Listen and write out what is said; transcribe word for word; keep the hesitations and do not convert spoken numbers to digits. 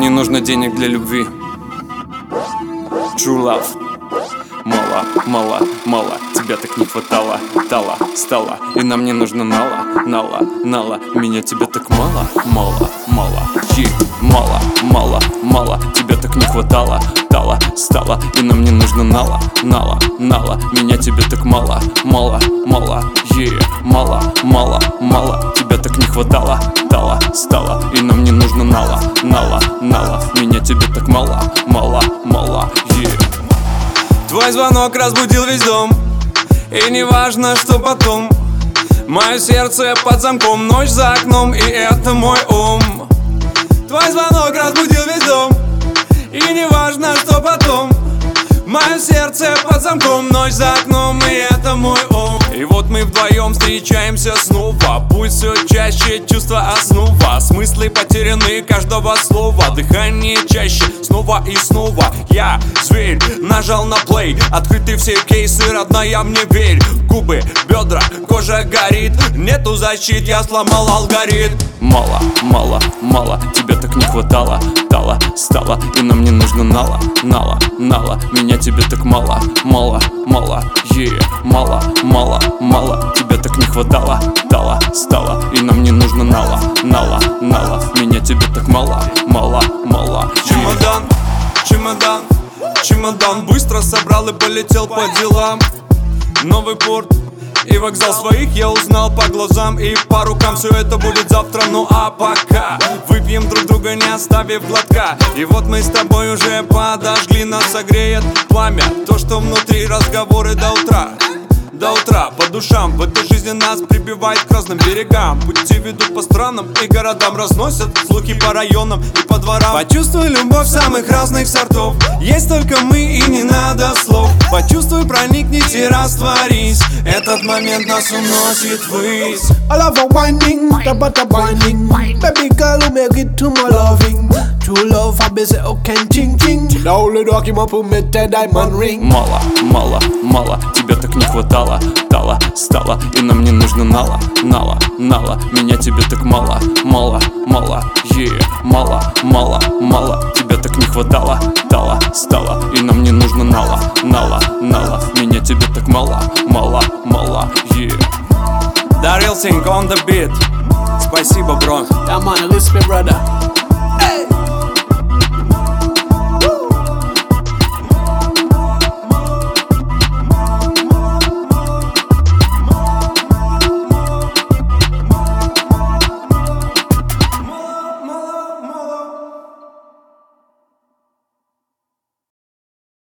Не нужно денег для любви. True love. Мало, мало, мало, тебя так не хватало. Тала, стала, и нам не нужно нала. Нала, нала, меня тебя так мало. Мало, мало, е, мало, мало, мало, тебя так не хватало. Тала, стала, и нам не нужно нала. Нала, нала, меня тебя так мало. Мало, мало, е, мало, мало, мало, тебя так не хватало. Тала, стала, и нам не нужно нала. Нала, нала, меня тебе так мало. Мало, мало, е. Твой звонок разбудил весь дом, и не важно, что потом. Мое сердце под замком, ночь за окном, и это мой ум. Твой звонок разбудил весь дом, и не важно, что потом. Мое сердце под замком, ночь за окном, и это мой ум. И вот мы вдвоем встречаемся снова. Пусть все чаще чувства основа. Смыслы потеряны каждого слова. Дыхание чаще, снова и снова. Я, зверь, нажал на плей. Открыты все кейсы, родная, мне верь. Губы, бедра, кожа горит. Нету защит, я сломал алгоритм. Мало, мало, мало, тебя так не хватало. Тала, стала, и нам не нужно нала. Нала, нала, меня тебе так мало. Мало, мало, е, мало, мало, мало, тебя так не хватало. Тала, стала, и нам не нужно нала. Нала, нала, меня тебе так мало. Мало, мало, е. Чемодан, чемодан, чемодан быстро собрал и полетел по делам. Новый порт и вокзал, своих я узнал по глазам и по рукам. Все это будет завтра, ну а пока выпьем друг друга, не оставив глотка. И вот мы с тобой уже подожгли, нас согреет пламя. То, что внутри, разговоры до утра. До утра, по душам, в этой жизни нас прибивает к разным берегам. Пути ведут по странам и городам, разносят слухи по районам и по дворам. Почувствуй любовь самых разных сортов, есть только мы и не надо слов. Почувствуй, проникнись и растворись, этот момент нас уносит ввысь. All of a winding, the butter binding. Baby girl, who make it to my loving. True love, I be say, okay, ching ching. The only dog him up who made the diamond ring. Мало, мало, мало, тебя так не хватало. Тала, стала, и нам не нужно нала. Нала, нала, меня тебе так мало. Мало, мало, е, мало, мало, мало, тебя так не хватало. Тала, стала, и нам не нужно нала. Нала, нала, меня тебе так мало. Мало, мало, е. Дарил Синг on the beat. Спасибо, бро. That man, respect, brother. Hey.